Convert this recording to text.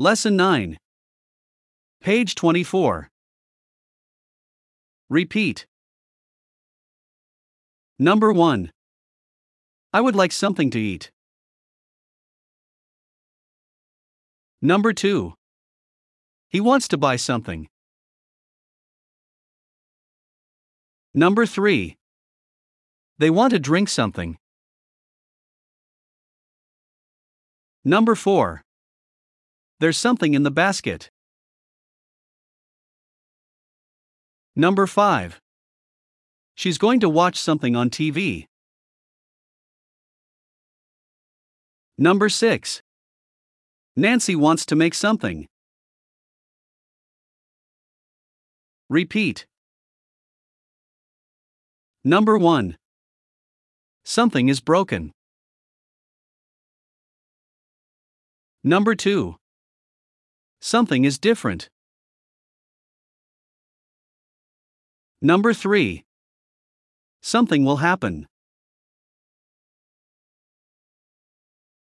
Lesson 9. Page 24. Repeat. Number 1. I would like something to eat. Number 2. He wants to buy something. Number 3. They want to drink something. Number 4. There's something in the basket. Number 5. She's going to watch something on TV. Number 6. Nancy wants to make something. Repeat. Number 1. Something is broken. Number 2. Something is different. Number 3. Something will happen.